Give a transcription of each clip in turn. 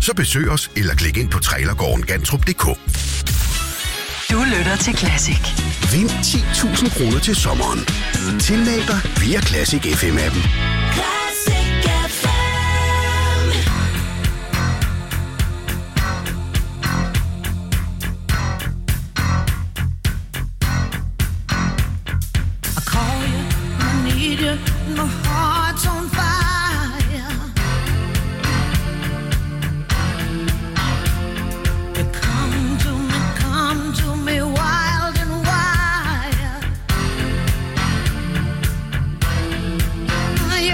så besøg os eller klik ind på trailergården-gantrup.dk. Du lytter til Classic. Vind 10.000 kroner til sommeren. Tilmeld dig via Classic FM-appen. Classic FM. I call you, I need you, my heart's on fire. You come to me wild and wild.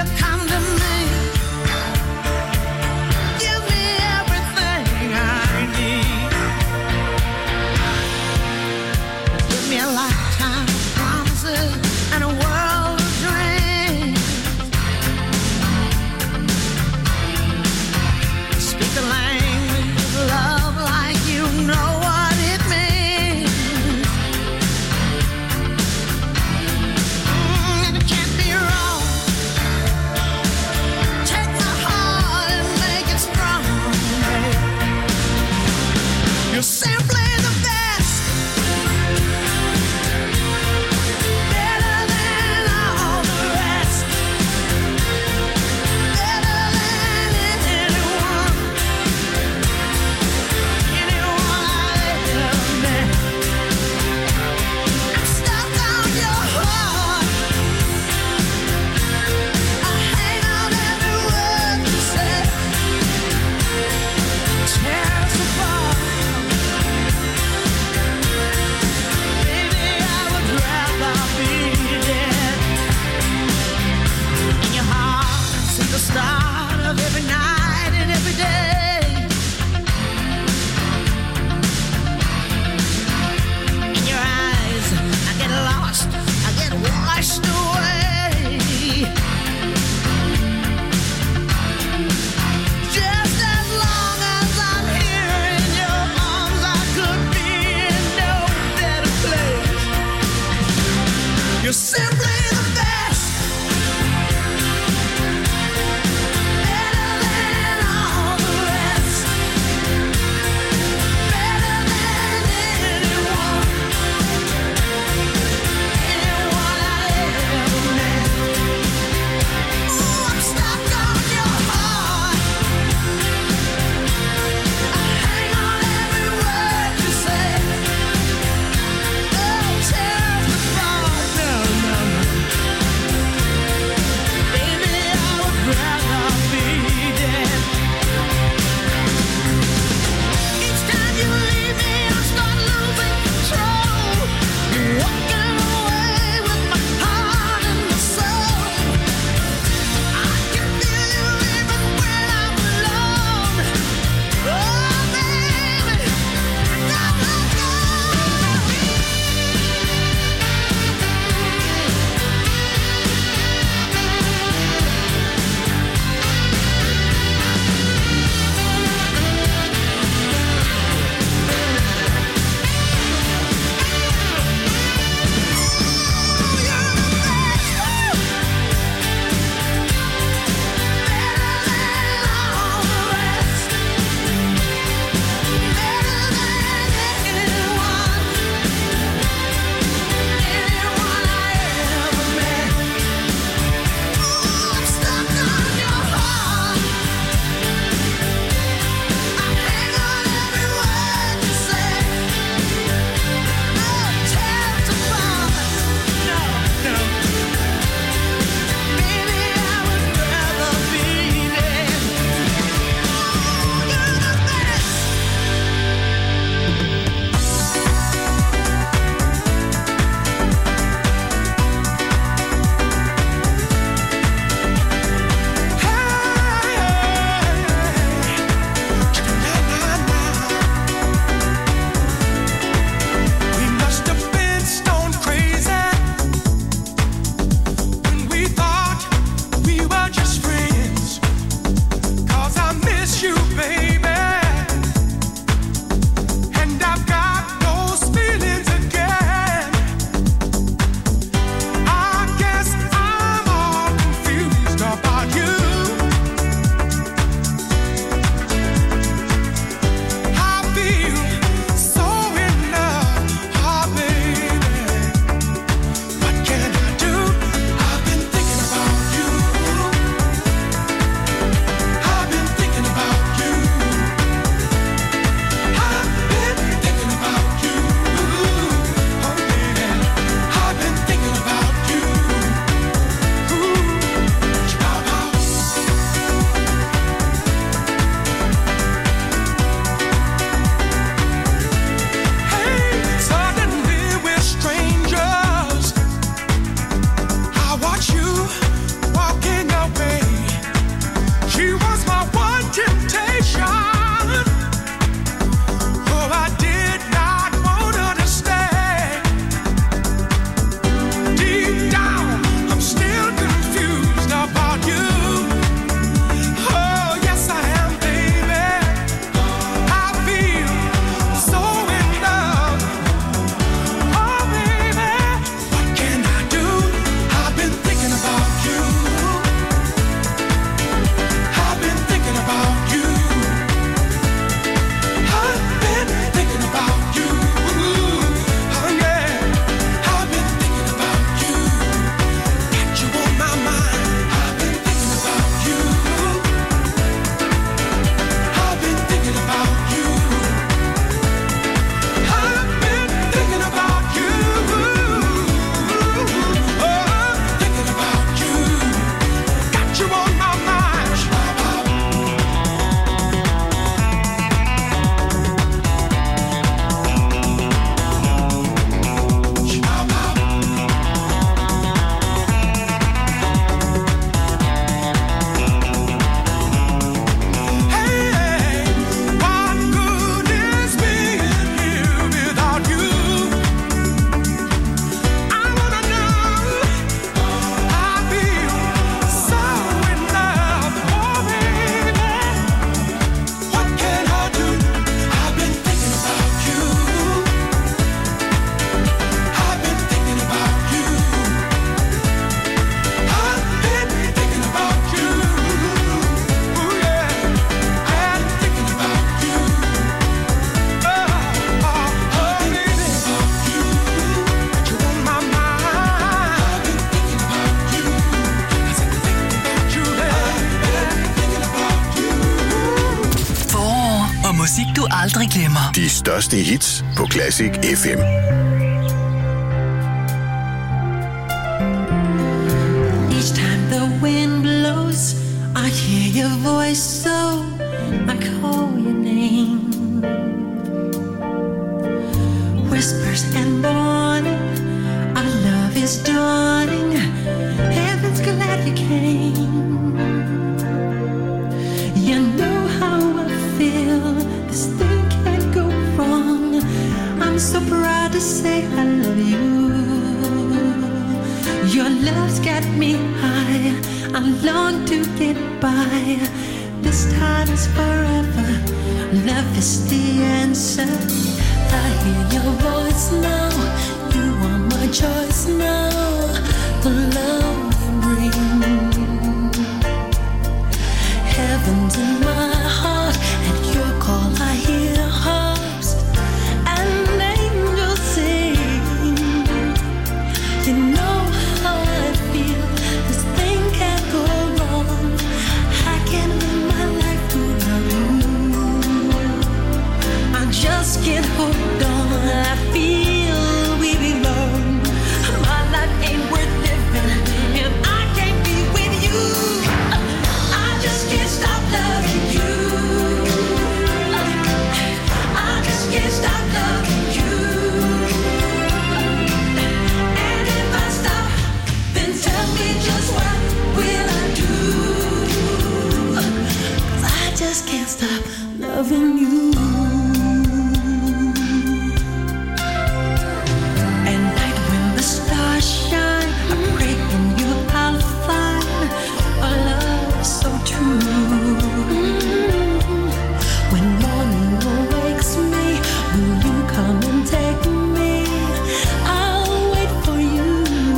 Musik du aldrig glemmer. De største hits på Classic FM. Each time the wind blows, I hear your voice, so I call your name. Whispers and morning, our love is dawning. Heaven's glad you came. You know how I feel. This thing can't go wrong. I'm so proud to say I love you. Your love's got me high. I long to get by. This time is forever. Love is the answer. I hear your voice now. You are my choice now. The love you bring. Heaven's in my heart. At your call I hear harps and angels sing. You know how I feel. This thing can't go wrong. I can live my life without you. I just can't hold on. I feel we belong. My life ain't worth living if I can't be with you. I just can't stop loving you. I just can't stop loving you. And if I stop, then tell me just what will I do? 'Cause I just can't stop loving you. At night when the stars shine, I pray in you I'll find a love so true. When morning awakes me, will you come and take me? I'll wait for you.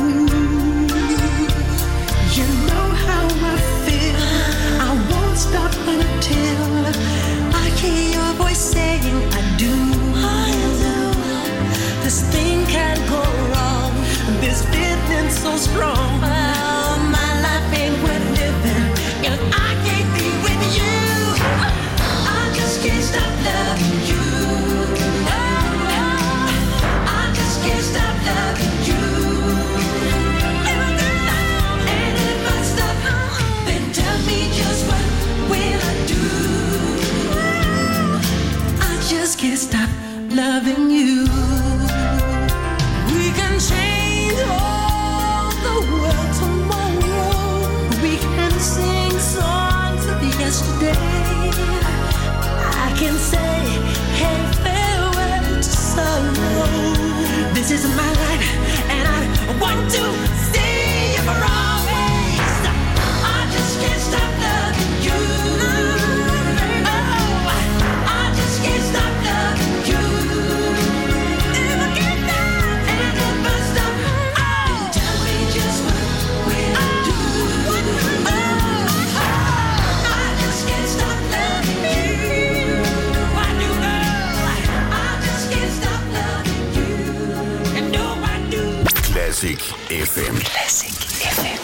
You know how I feel. I won't stop until I hear your voice saying I do. This thing can't go wrong. This feeling so strong. Oh, my life ain't worth living if I can't be with you. I just can't stop loving you. I just can't stop loving you. And if I stop, then tell me just what will I do? I just can't stop loving you. We can change all the world tomorrow. We can sing songs of yesterday. I can say, hey, farewell to sorrow. This is my life, and I want to see you for always. I just can't stop loving you. Oh, I just can't stop loving you. If I can't stop, and if I stop, oh, tell me just what will I do? I just can't stop loving you. I do know. I just can't stop loving you. And no, I do. Classic FM. Classic FM.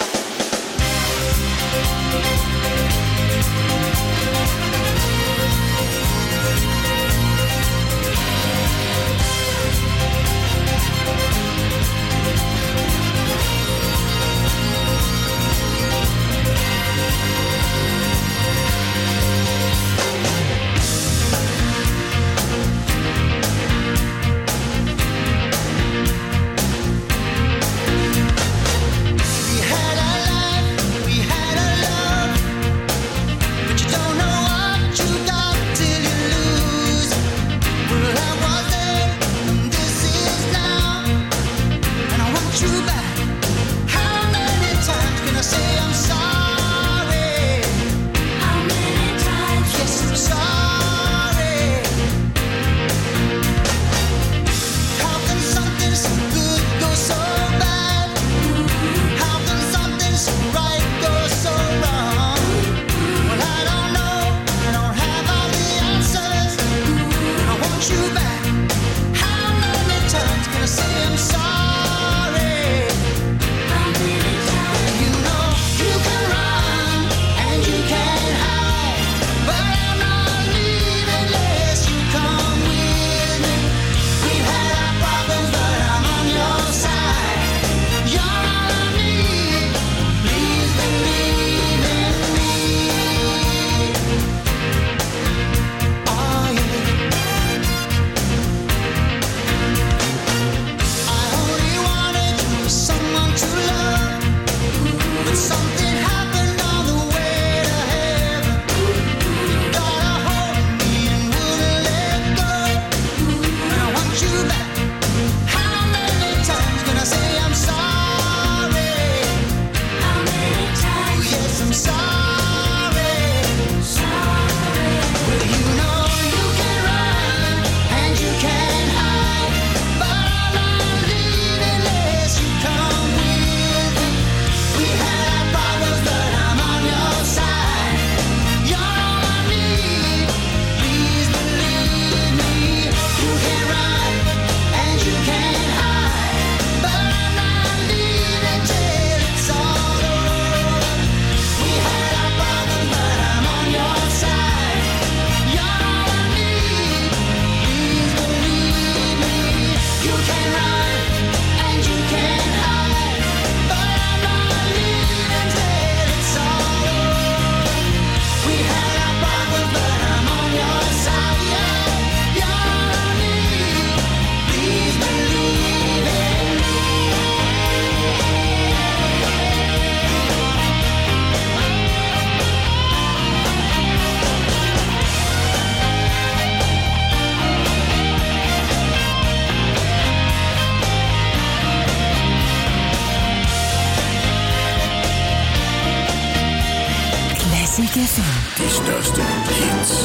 største hits.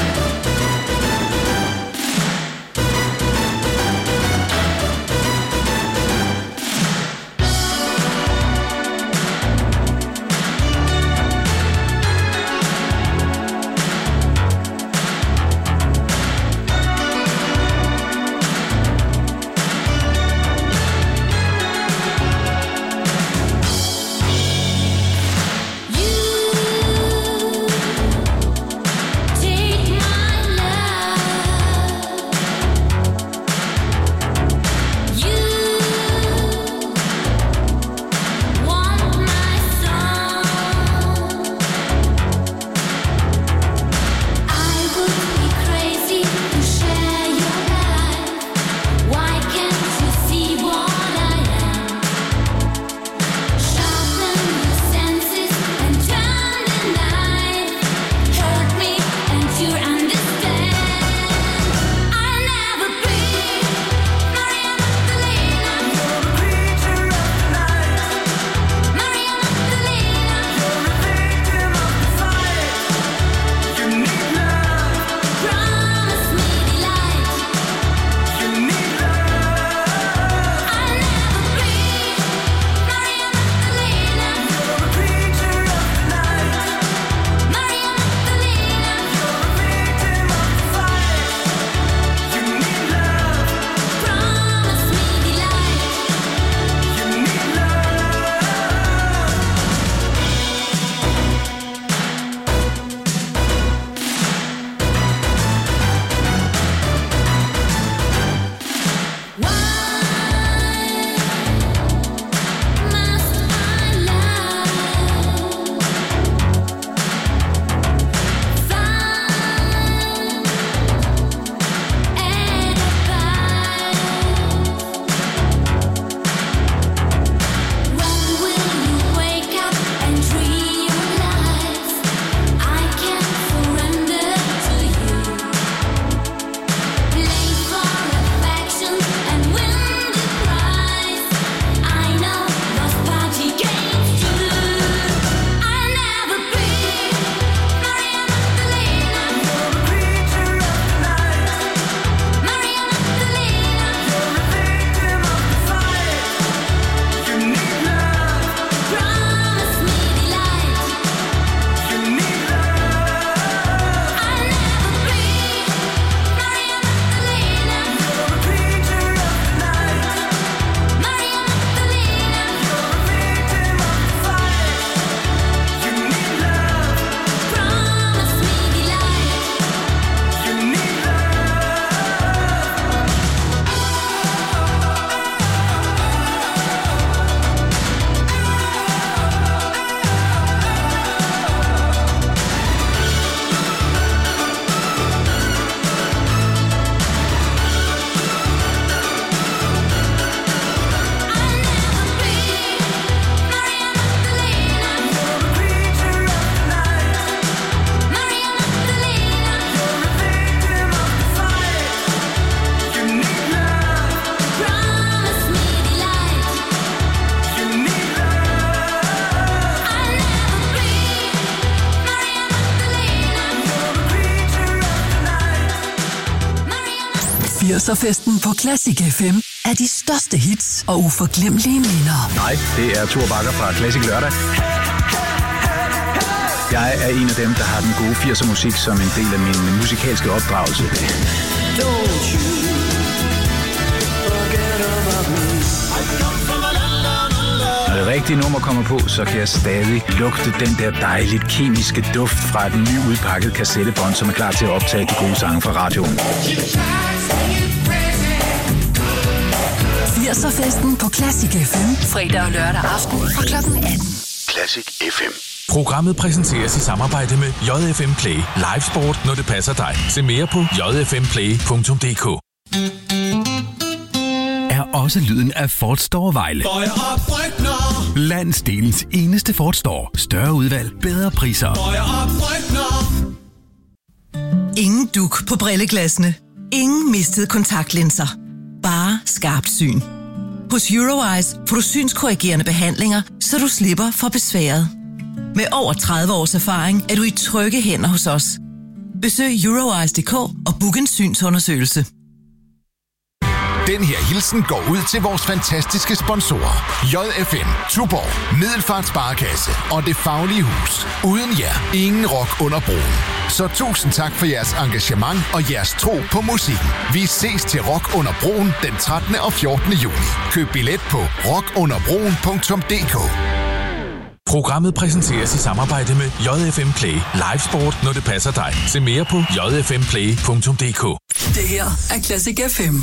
Festen på Classic FM er de største hits og uforglemmelige minder. Nej, det er Thor Bakker fra Classic Lørdag. Jeg er en af dem, der har den gode 80'er musik som en del af min musikalske opdragelse. Når det rigtige nummer kommer på, så kan jeg stadig lugte den der dejligt kemiske duft fra den nyudpakkede kassettebånd, som er klar til at optage de gode sange fra radioen. 80'er-festen på Classic FM. Fredag og lørdag aften fra kl. 18. Classic FM. Programmet præsenteres i samarbejde med JFM Play. Live sport, når det passer dig. Se mere på jfmplay.dk. Er også lyden af Ford Store Vejle. Landsdelens eneste Ford Store. Større udvalg, bedre priser. Ingen duk på brilleglassene. Ingen mistede kontaktlinser. Bare skarpt syn. Hos Eurowise får du synskorrigerende behandlinger, så du slipper for besværet. Med over 30 års erfaring er du i trygge hænder hos os. Besøg Euroeyes.dk og book en synsundersøgelse. Den her hilsen går ud til vores fantastiske sponsorer. JFM, Tuborg, Middelfart Sparekasse og Det Faglige Hus. Uden jer, ingen rock under broen. Så tusind tak for jeres engagement og jeres tro på musikken. Vi ses til Rock under broen den 13. og 14. juni. Køb billet på rockunderbroen.dk. Programmet præsenteres i samarbejde med JFM Play. Live sport, når det passer dig. Se mere på jfmplay.dk. Det her er Classic FM.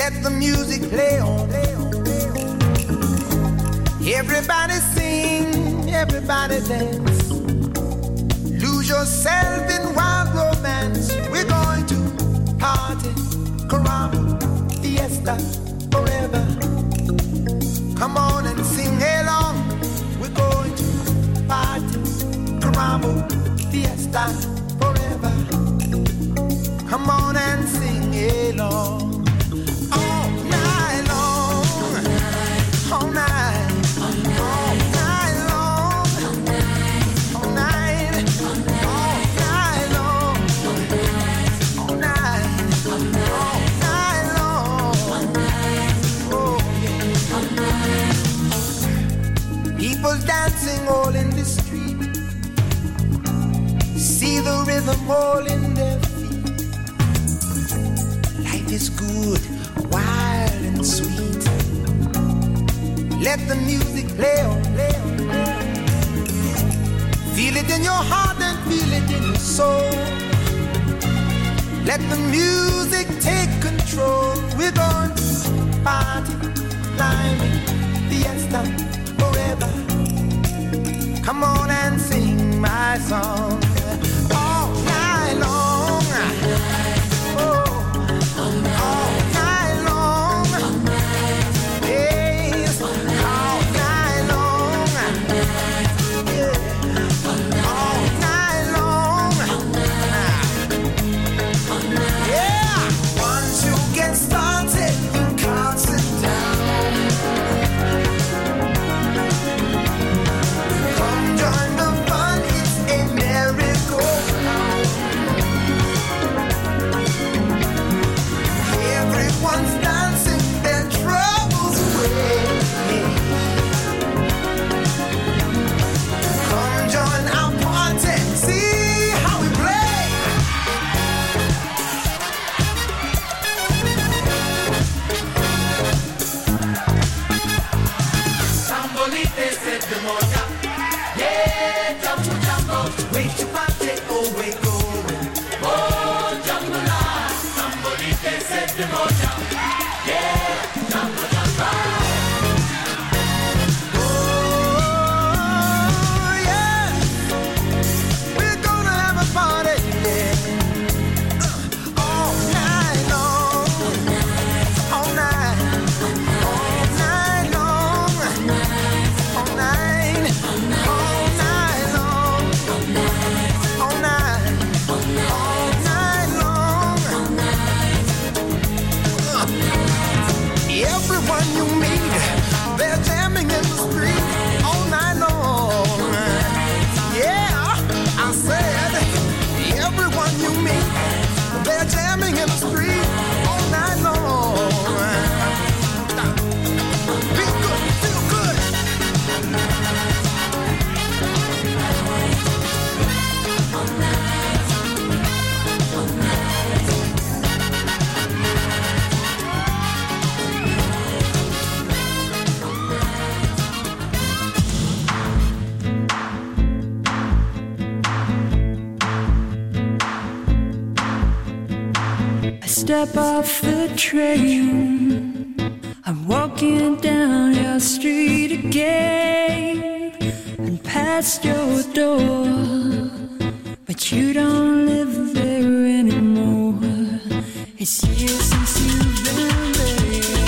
Let the music play on. Everybody sing, everybody dance. Lose yourself in wild romance. We're going to party, caramba, fiesta, forever. Come on and sing along. We're going to party, caramba, fiesta, forever. Come on and sing along. All night long, all night. People dancing all in the street. See the rhythm all in their feet. Life is good, wild and sweet. Let the music play on, play on, play on. Feel it in your heart and feel it in your soul. Let the music take control. We're going to party, climbing, fiesta, forever. Come on and sing my song all night long. Oh, all night long. Yes, all night long. Yeah, all night long. Yeah, once you get started, you can't sit down. Join the fun, it's a merry-go-round. Everyone's dancing their troubles away. Come join our party, see how we play. Sambolite se demoja. Yeah, jumbo, jumbo, wait to party, oh, wait, going. Oh, jumbo, la, somebody said the moja. Yeah, jumbo, jumbo. Oh, yeah, we're gonna have a party, yeah. All night long, all night, all night long, all night. Everyone you meet, they're jamming in the street all night long. Yeah, I said, everyone you meet, they're jamming in the street all night long. Feel good, feel good. Step off the train, I'm walking down your street again and past your door, but you don't live there anymore. It's years since you've been there,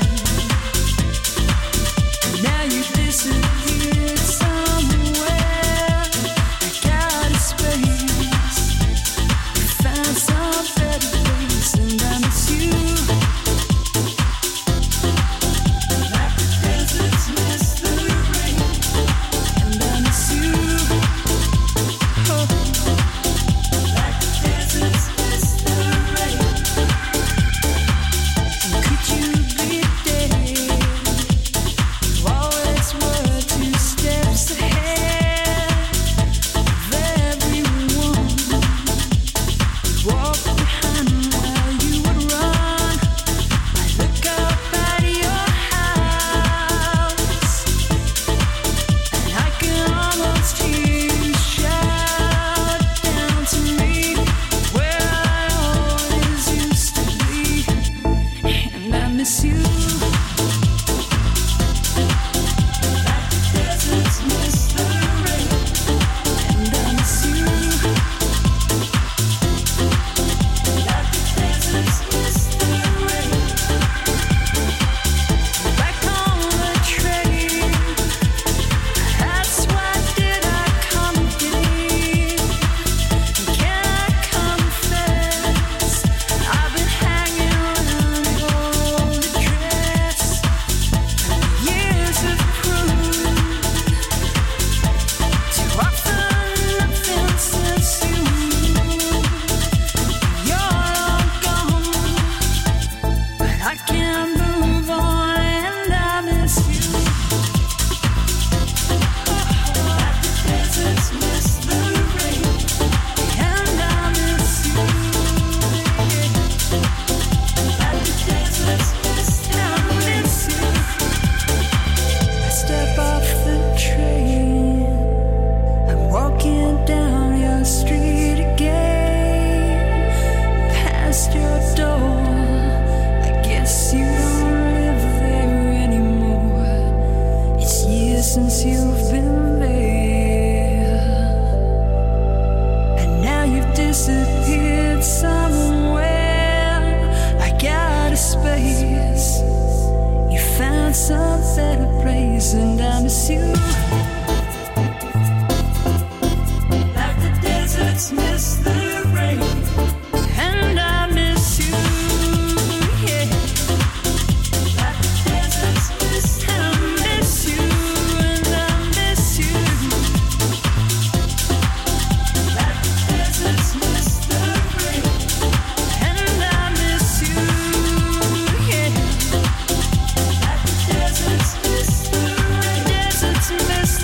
and now you disappeared somewhere. Like out of space, you found some better place, and I miss you. Like the deserts miss the rain, and I miss you. Oh. Like the deserts miss the rain. And could and I miss you. Like the deserts miss the rain, and I miss you. Yeah. Like the deserts miss, and I miss you, and I miss you. Like the deserts miss the rain, and I miss you. Yeah. Like the deserts miss the rain, deserts miss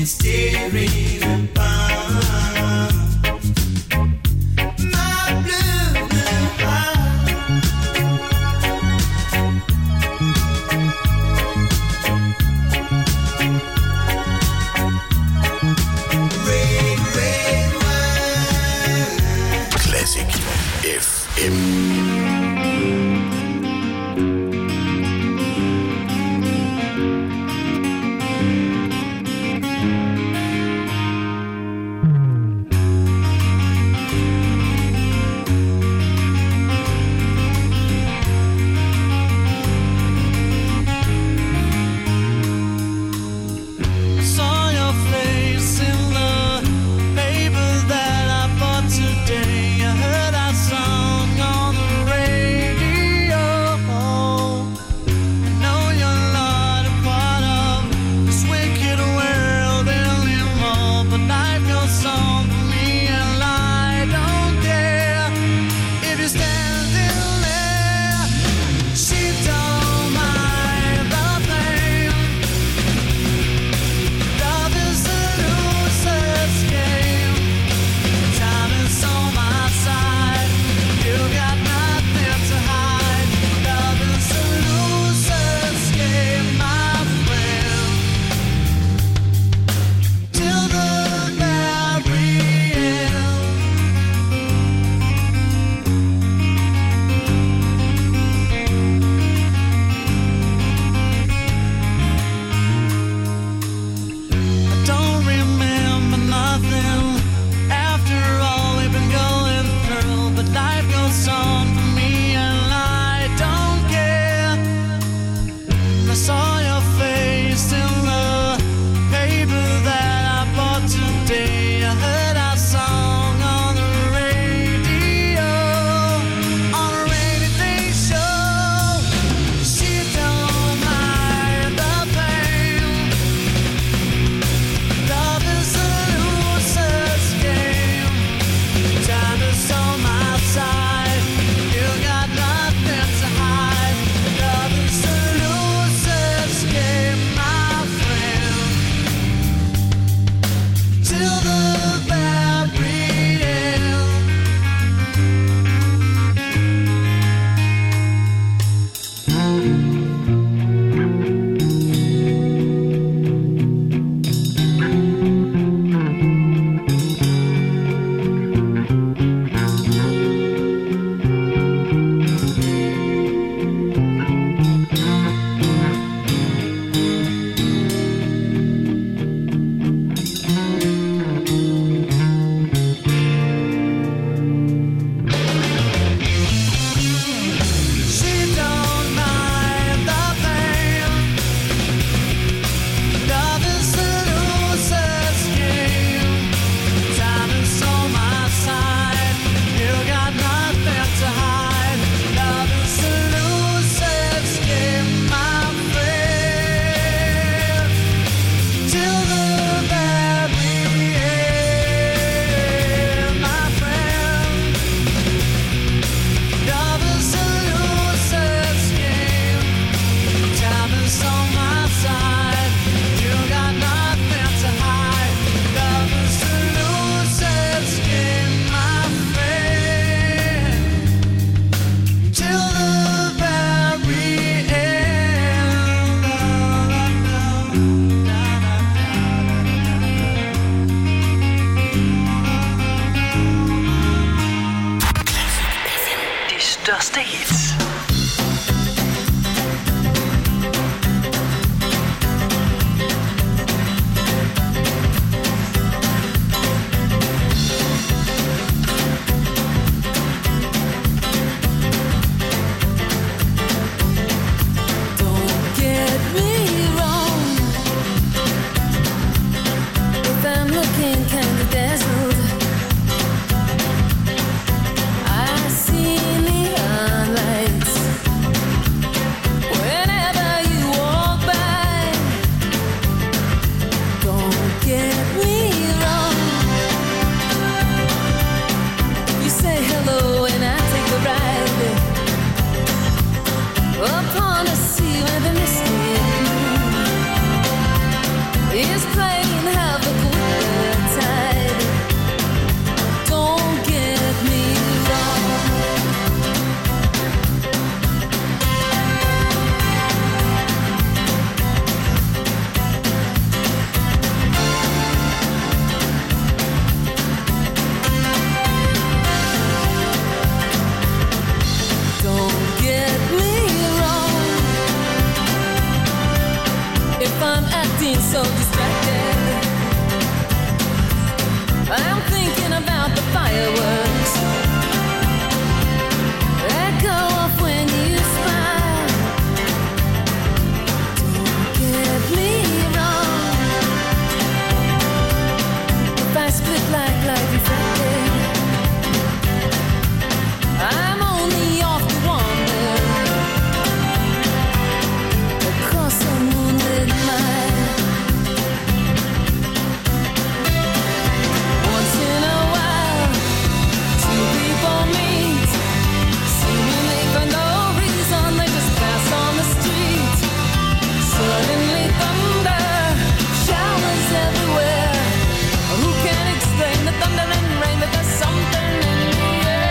staring upon my blue heart. Red, red wine. Classic FM. Saw your face in the paper that I bought today. I heard our song on the radio. I know you're not a part of this wicked world anymore, but life goes on for me and I don't care if you're standing there. She don't mind the pain. Love is a loser's game. Time is on my side. You got nothing to hide. Love is a loser's game, my friend. Till the very end. I don't remember nothing after all we've been going through, but life goes on for me and I don't care. I saw your face in the paper that I bought today. I heard our song on the radio, on a rainy day show. She don't mind the pain. Love is a loser's game. Time is on my side. You got nothing to hide. Love is a loser's game, my friend. Till the very end. She don't mind the pain. Love is a loser's game. Time is on my side. You got nothing to hide. Love is a loser's game, my friend. Till the very end, my friend. Love is a loser's game. Time is on my side. You got nothing to hide. Love is a loser's game, my friend. Till the very end. De største hits. Don't get me wrong. If I'm looking kind of dazzled, I see neon lights. I'm acting so distracted. I'm thinking about the fireworks that go off when you smile. Don't get me wrong. If I split like light reflected, I'm only off to wander across some moonlit mile. Once in a while, two people meet, seemingly for no reason. They just pass on the street. Suddenly thunder showers everywhere. Who can explain the thunder and rain? But there's something in the air.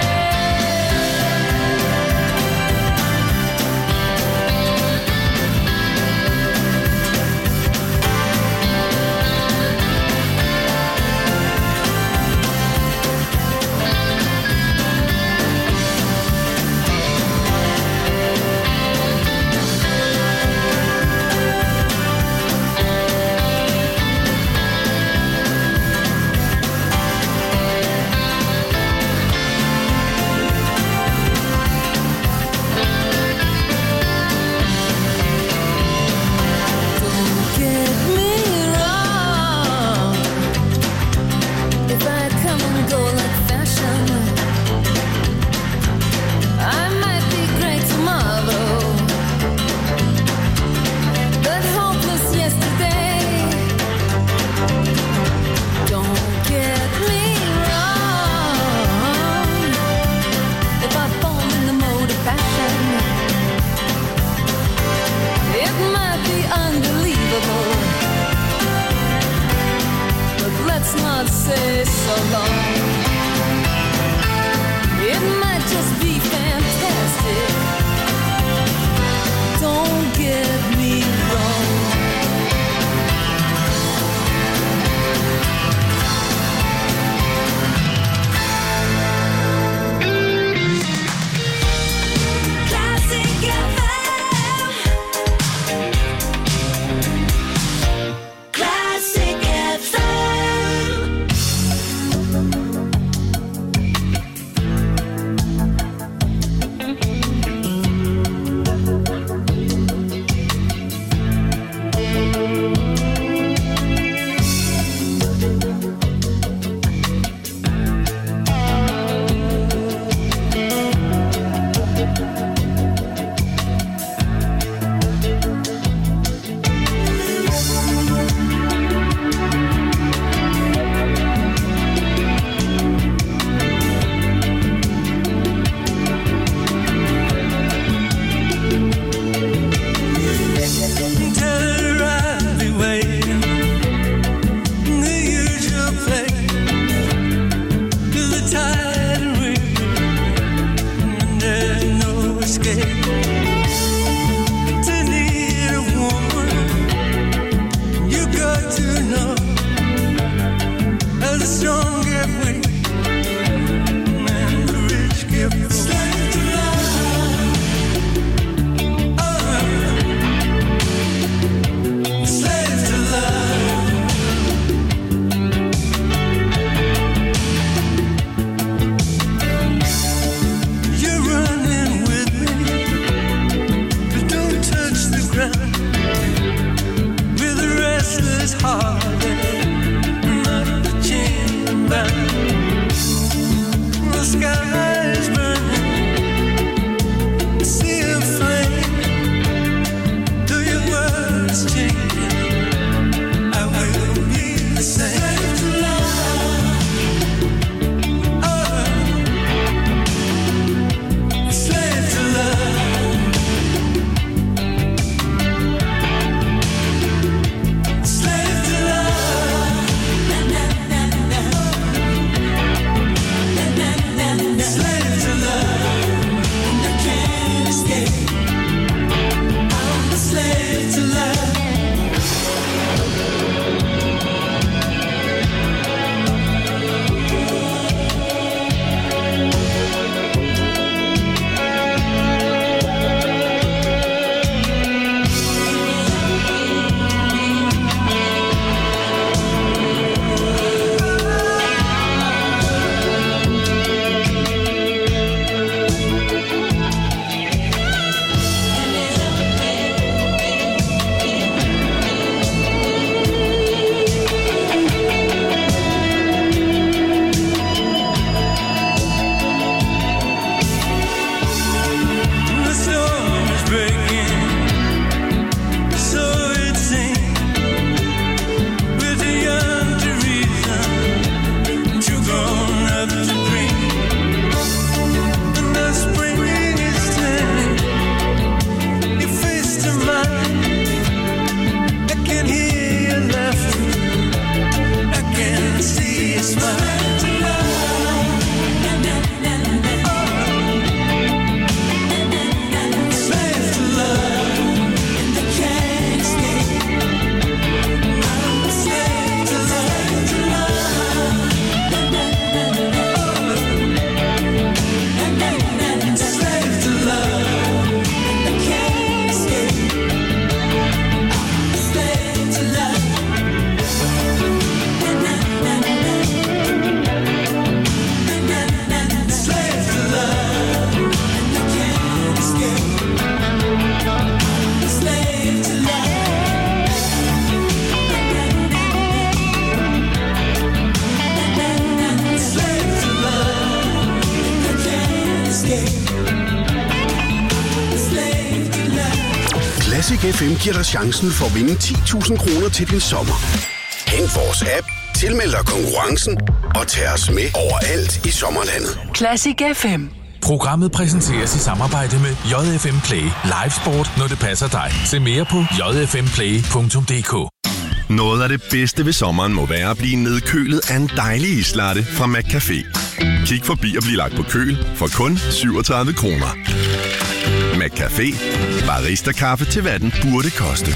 Don't get me wrong. If I come and go like fashion, I might be great tomorrow, but hopeless yesterday. Don't get me wrong. If I fall in the mode of fashion, it might be unbelievable, but let's not say so long. It might just be fantastic. Don't get me wrong. Classic FM. Classic FM giver dig chancen for at vinde 10.000 kroner til din sommer. Hent vores app, tilmeld dig konkurrencen og tag os med overalt i sommerlandet. Classic FM. Programmet præsenteres i samarbejde med JFM Play. Live sport, når det passer dig. Se mere på jfmplay.dk. Noget af det bedste ved sommeren må være at blive nedkølet af en dejlig islatte fra McCafé. Kig forbi og bliv lagt på køl for kun 37 kroner. McCafé. Barista-kaffe til hvad den burde koste.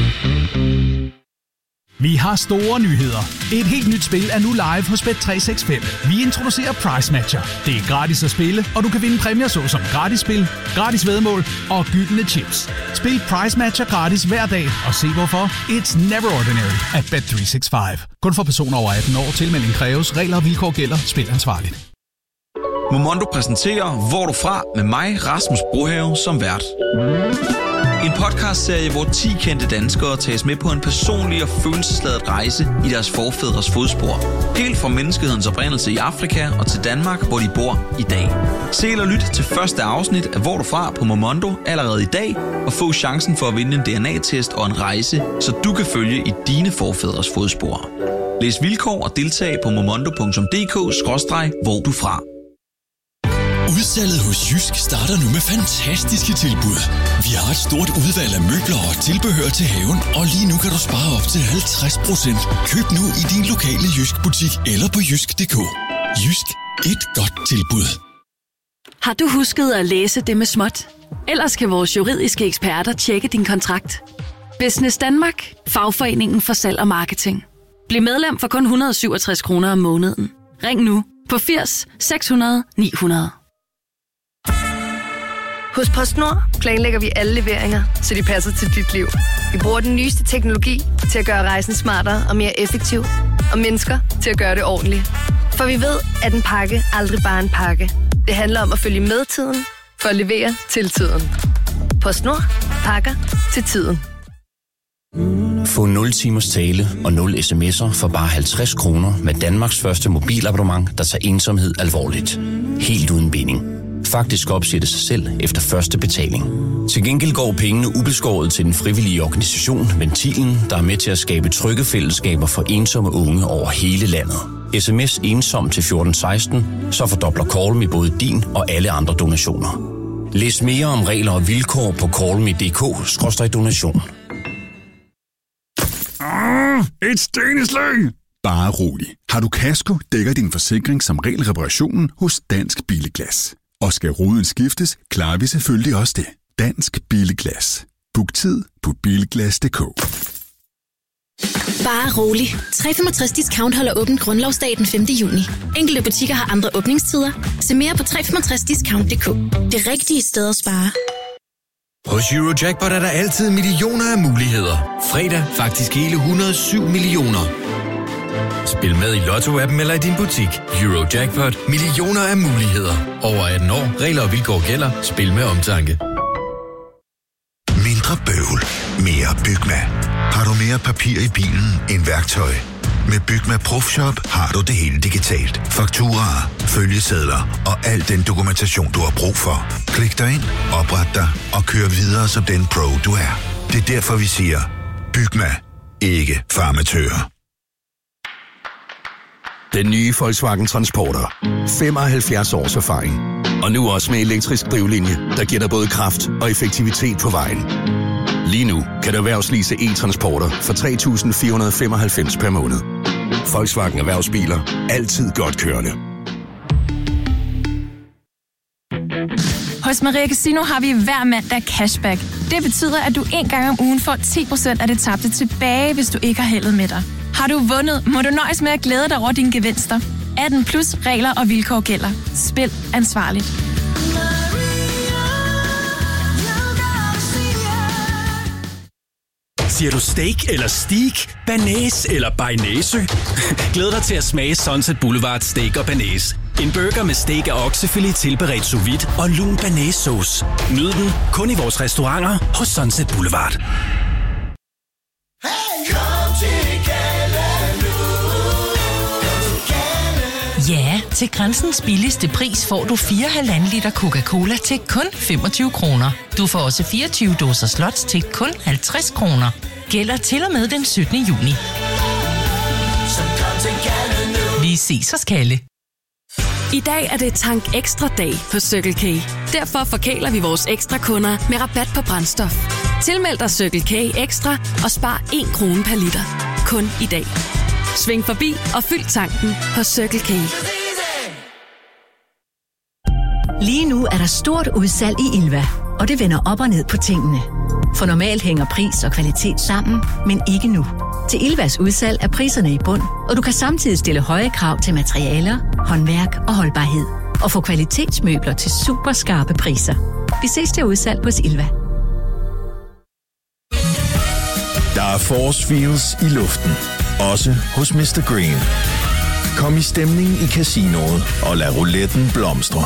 Vi har store nyheder. Et helt nyt spil er nu live hos Bet365. Vi introducerer Price Matcher. Det er gratis at spille, og du kan vinde præmier såsom gratis spil, gratis væddemål og gyldne chips. Spil Price Matcher gratis hver dag, og se hvorfor. It's never ordinary at Bet365. Kun for personer over 18 år. Tilmelding kræves. Regler og vilkår gælder. Spil ansvarligt. Momondo præsenterer Hvor du fra med mig, Rasmus Brohave, som vært. En podcastserie, hvor 10 kendte danskere tages med på en personlig og følelsesladet rejse i deres forfædres fodspor. Helt fra menneskehedens oprindelse i Afrika og til Danmark, hvor de bor i dag. Se eller lyt til første afsnit af Hvor du fra på Momondo allerede i dag, og få chancen for at vinde en DNA-test og en rejse, så du kan følge i dine forfædres fodspor. Læs vilkår og deltag på momondo.dk/hvor du fra. Udsalget hos Jysk starter nu med fantastiske tilbud. Vi har et stort udvalg af møbler og tilbehør til haven, og lige nu kan du spare op til 50%. Køb nu i din lokale Jysk-butik eller på jysk.dk. Jysk. Et godt tilbud. Har du husket at læse det med småt? Ellers kan vores juridiske eksperter tjekke din kontrakt. Business Danmark. Fagforeningen for salg og marketing. Bliv medlem for kun 167 kroner om måneden. Ring nu på 80 600 900. Hos PostNord planlægger vi alle leveringer, så de passer til dit liv. Vi bruger den nyeste teknologi til at gøre rejsen smartere og mere effektiv, og mennesker til at gøre det ordentligt. For vi ved, at en pakke aldrig bare er en pakke. Det handler om at følge med tiden, for at levere til tiden. PostNord. Pakker til tiden. Få 0 timers tale og 0 sms'er for bare 50 kroner med Danmarks første mobilabonnement, der tager ensomhed alvorligt. Helt uden binding. Faktisk opsætte sig selv efter første betaling. Til gengæld går pengene ubeskåret til den frivillige organisation Ventilen, der er med til at skabe trygge fællesskaber for ensomme unge over hele landet. SMS ensom til 1416, så fordobler Call Me både din og alle andre donationer. Læs mere om regler og vilkår på callme.dk/donation. Et steneslæng! Bare rolig. Har du kasko, dækker din forsikring som regel reparationen hos Dansk Billeglas. Og skal ruden skiftes, klarer vi selvfølgelig også det. Dansk Billeglas. Book tid på bilglas.dk. Bare rolig. 365 Discount holder åbent grundlovsdag den 5. juni. Enkelte butikker har andre åbningstider. Se mere på 365discount.dk. Det rigtige sted at spare. Hos Eurojackpot er der altid millioner af muligheder. Fredag faktisk hele 107 millioner. Spil med i Lotto-appen eller i din butik. Eurojackpot. Millioner af muligheder. Over 18 år. Regler og vilkår gælder. Spil med omtanke. Mindre bøvl. Mere Bygma. Har du mere papir i bilen end værktøj? Med Bygma Profshop har du det hele digitalt. Fakturaer, følgesedler og al den dokumentation, du har brug for. Klik dig ind, opret dig og kør videre som den pro, du er. Det er derfor, vi siger, Bygma. Ikke farmatører. Den nye Volkswagen Transporter. 75 års erfaring. Og nu også med elektrisk drivlinje, der giver dig både kraft og effektivitet på vejen. Lige nu kan du erhvervslease e-transporter for 3.495 per måned. Volkswagen Erhvervsbiler. Altid godt kørende. Hos Maria Casino har vi hver mandag cashback. Det betyder, at du en gang om ugen får 10% af det tabte tilbage, hvis du ikke har heldet med dig. Har du vundet, må du nøjes med at glæde dig over dine gevinster. 18 plus regler og vilkår gælder. Spil ansvarligt. Siger du steak eller steak, banæs eller bearnaise? Glæd dig til at smage Sunset Boulevard Steak og Banæs. En burger med steak af oksefilet tilberedt sous vide og lun banæssauce. Nyd den kun i vores restauranter hos Sunset Boulevard. Ja, Til Grænsens billigste pris får du 4,5 liter Coca-Cola til kun 25 kroner. Du får også 24 dåser Slots til kun 50 kroner. Gælder til og med den 17. juni. Vi ses hos Kalle. I dag er det Tank Ekstra dag på Circle K. Derfor forkæler vi vores ekstra kunder med rabat på brændstof. Tilmeld dig Circle K Ekstra og spar 1 krone per liter. Kun i dag. Sving forbi og fyld tanken på Circle K. Lige nu er der stort udsalg i Ilva, og det vender op og ned på tingene. For normalt hænger pris og kvalitet sammen, men ikke nu. Til Ilvas udsalg er priserne i bund, og du kan samtidig stille høje krav til materialer, håndværk og holdbarhed. Og få kvalitetsmøbler til super skarpe priser. Vi ses til udsalg hos Ilva. Der er force feels i luften. Også hos Mr. Green. Kom i stemning i casinoet og lad rouletten blomstre.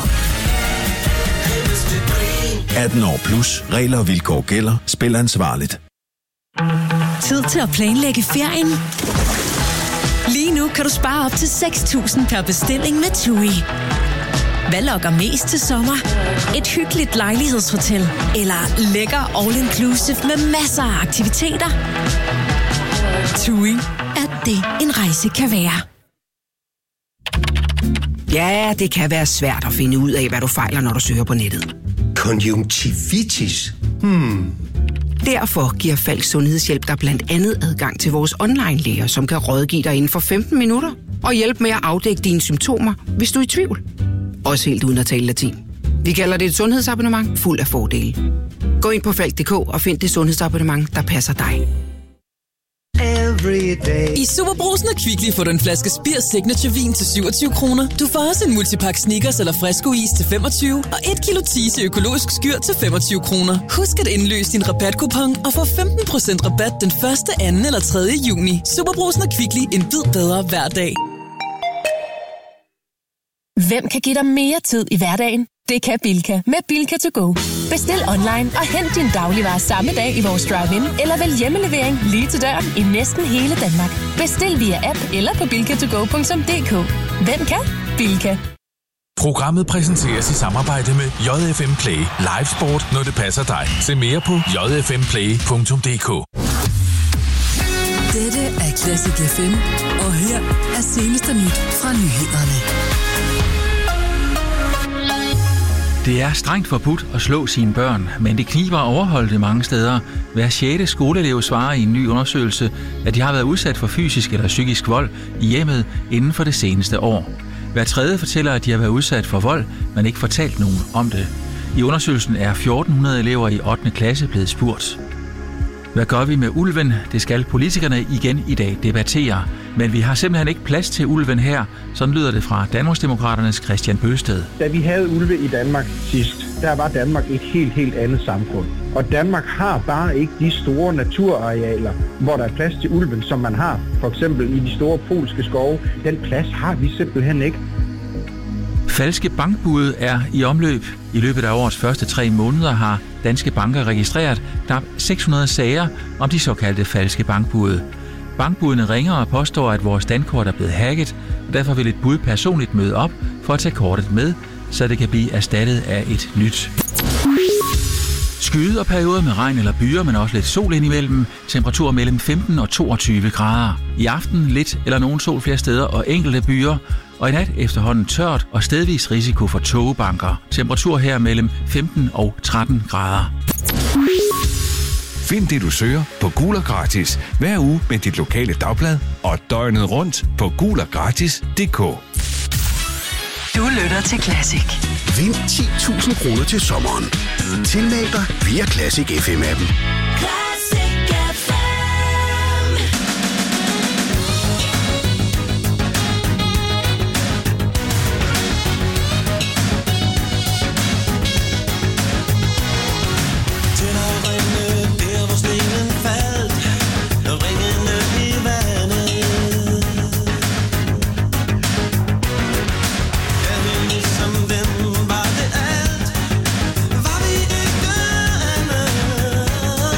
18 år plus. Regler og vilkår gælder. Spil ansvarligt. Tid til at planlægge ferien. Lige nu kan du spare op til 6.000 per bestilling med TUI. Hvad lokker mest til sommer? Et hyggeligt lejlighedshotel eller lækker all-inclusive med masser af aktiviteter? TUI er det, en rejse kan være. Ja, det kan være svært at finde ud af, hvad du fejler, når du søger på nettet. Konjunktivitis? Derfor giver Falk Sundhedshjælp dig blandt andet adgang til vores online-læger, som kan rådgive dig inden for 15 minutter og hjælpe med at afdække dine symptomer, hvis du er i tvivl. Også helt uden at tale latin. Vi kalder det et sundhedsabonnement fuld af fordele. Gå ind på falk.dk og find det sundhedsabonnement, der passer dig. I Superbrugsen og Kvickly får du en flaske Spir Signature vin til 27 kroner. Du får også en multipakke Snickers eller Fresco-is til 25 og 1 kilo Tise økologisk skyr til 25 kroner. Husk at indløse din rabatkupon og få 15% rabat den 1., 2. eller 3. juni. Superbrugsen og Kvickly, en bid bedre hver dag. Hvem kan give dig mere tid i hverdagen? Det kan Bilka med Bilka to go. Bestil online og hent din dagligvarer samme dag i vores drive-in, eller vælg hjemmelevering lige til døren i næsten hele Danmark. Bestil via app eller på bilkatogo.dk. Hvem kan? Bilka. Programmet præsenteres i samarbejde med JFM Play. Live sport, når det passer dig. Se mere på jfmplay.dk. Dette er Classic FM, og her er seneste nyt fra nyhederne. Det er strengt forbudt at slå sine børn, men det kniber at overholde det mange steder. Hver 6. skoleelev svarer i en ny undersøgelse, at de har været udsat for fysisk eller psykisk vold i hjemmet inden for det seneste år. Hver 3. fortæller, at de har været udsat for vold, men ikke fortalt nogen om det. I undersøgelsen er 1400 elever i 8. klasse blevet spurgt. Hvad gør vi med ulven? Det skal politikerne igen i dag debattere. Men vi har simpelthen ikke plads til ulven her. Sådan lyder det fra Danmarksdemokraternes Christian Bøsted. Da vi havde ulve i Danmark sidst, der var Danmark et helt andet samfund. Og Danmark har bare ikke de store naturarealer, hvor der er plads til ulven, som man har. For eksempel i de store polske skove. Den plads har vi simpelthen ikke. Falske bankbude er i omløb. I løbet af årets første 3 måneder har danske banker registreret knap 600 sager om de såkaldte falske bankbude. Bankbudene ringer og påstår, at vores dankort er blevet hacket, og derfor vil et bud personligt møde op for at tage kortet med, så det kan blive erstattet af et nyt. Skyde og perioder med regn eller byer, men også lidt sol indimellem. Temperaturer mellem 15 og 22 grader. I aften lidt eller nogen sol flere steder og enkelte byer. Og i nat efterhånden tørt og stedvis risiko for tågebanker. Temperatur her mellem 15 og 13 grader. Find det, du søger på Gul og Gratis hver uge med dit lokale dagblad og døgnet rundt på guloggratis.dk. Du lytter til Classic. Vind 10.000 kroner til sommeren. Tilmeld dig via Classic FM-appen. Var vi ikke andet?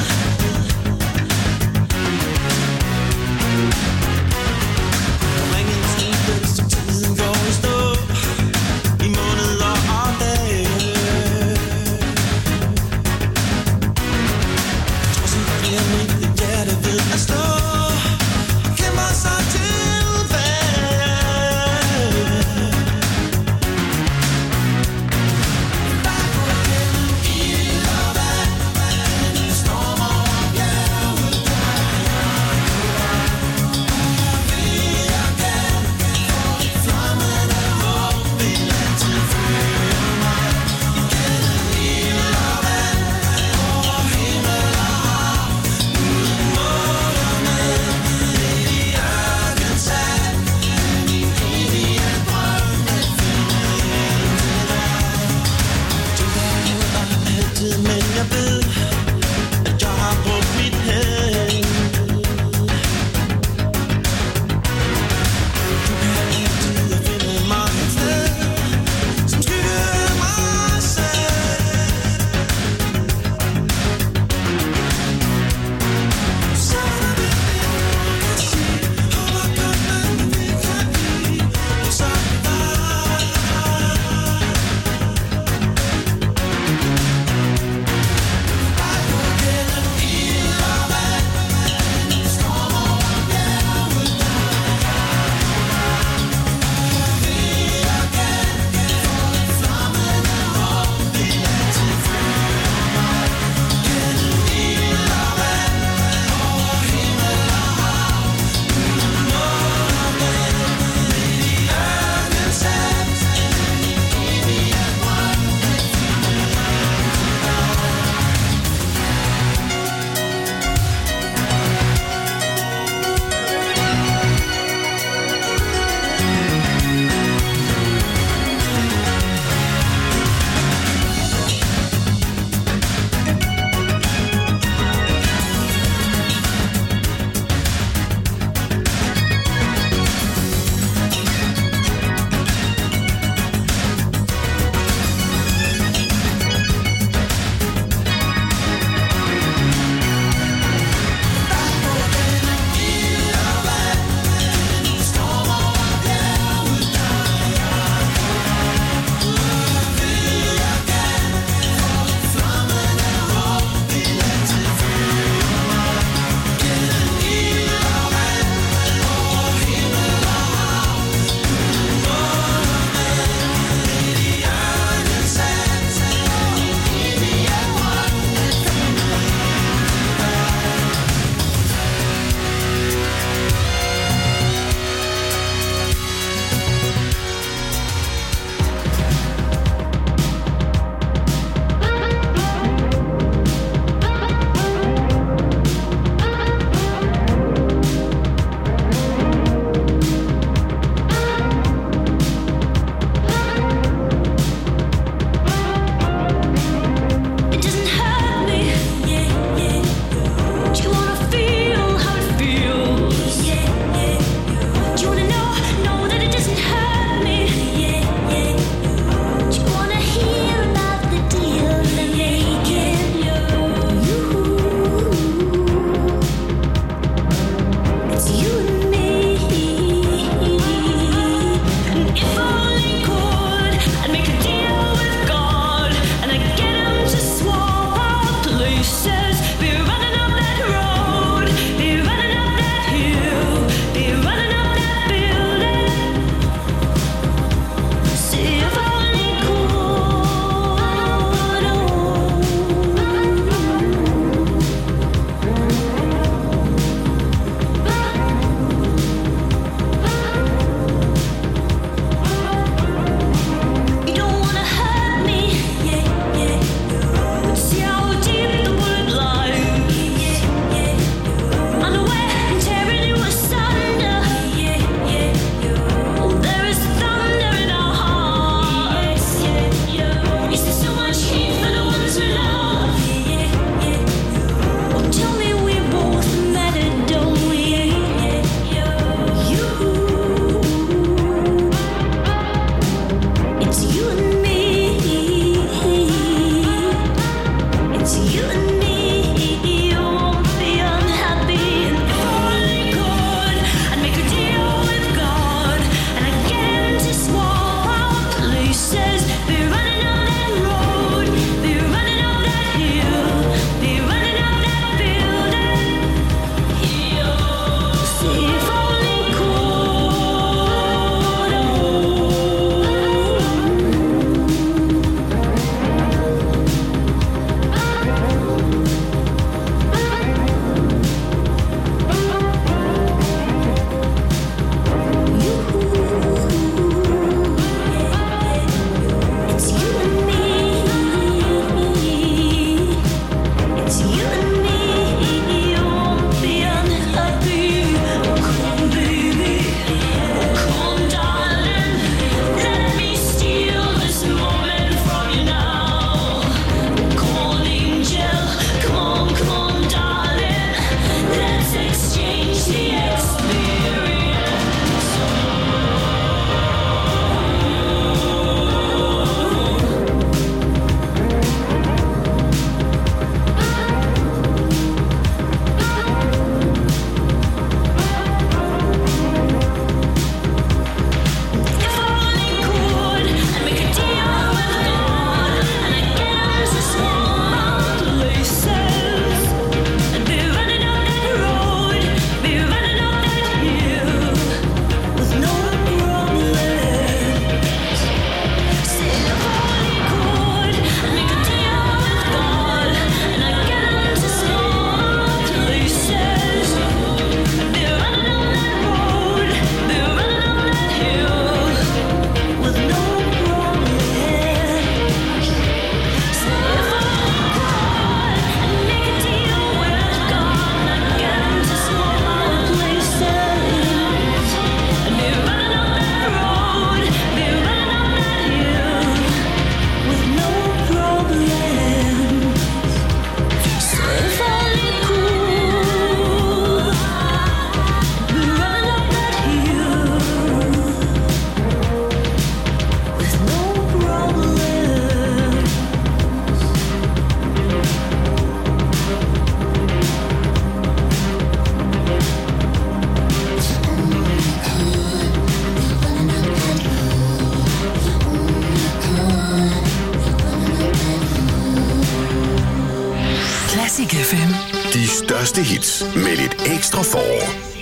De største hits med lidt ekstra forår.